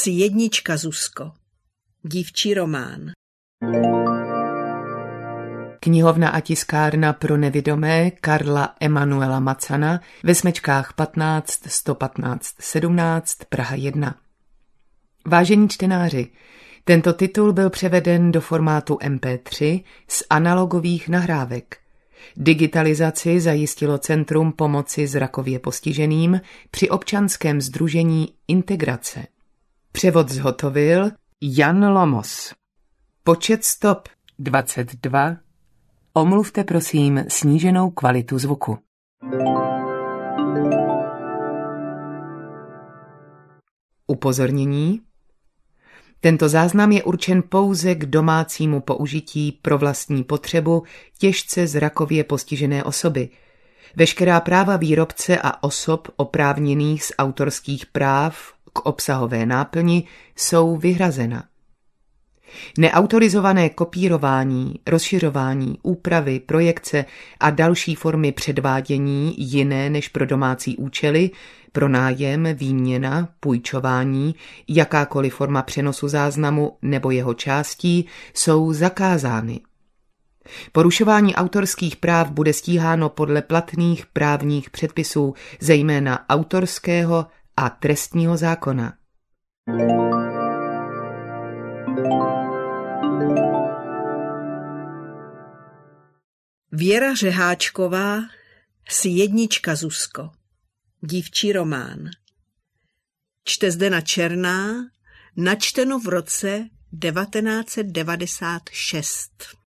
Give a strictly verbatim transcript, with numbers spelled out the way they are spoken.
Jsi jednička, Zuzko. Dívčí román. Knihovna a tiskárna pro nevidomé Karla Emanuela Macana ve smečkách patnáct sto patnáct sedmnáct Praha jedna. Vážení čtenáři, tento titul byl převeden do formátu em pé tři z analogových nahrávek. Digitalizaci zajistilo Centrum pomoci zrakově postiženým při občanském sdružení Integrace. Převod zhotovil Jan Lomos. Počet stop dvacet dva. Omluvte prosím sníženou kvalitu zvuku. Upozornění. Tento záznam je určen pouze k domácímu použití pro vlastní potřebu těžce zrakově postižené osoby. Veškerá práva výrobce a osob oprávněných z autorských práv k obsahové náplni jsou vyhrazena. Neautorizované kopírování, rozšiřování, úpravy, projekce a další formy předvádění jiné než pro domácí účely, pronájem, výměna, půjčování, jakákoliv forma přenosu záznamu nebo jeho částí jsou zakázány. Porušování autorských práv bude stíháno podle platných právních předpisů, zejména autorského a trestního zákona. Věra Řeháčková, Jsi jednička, Zuzko. Dívčí román. Čte Zdena Černá, načteno v roce devatenáct set devadesát šest.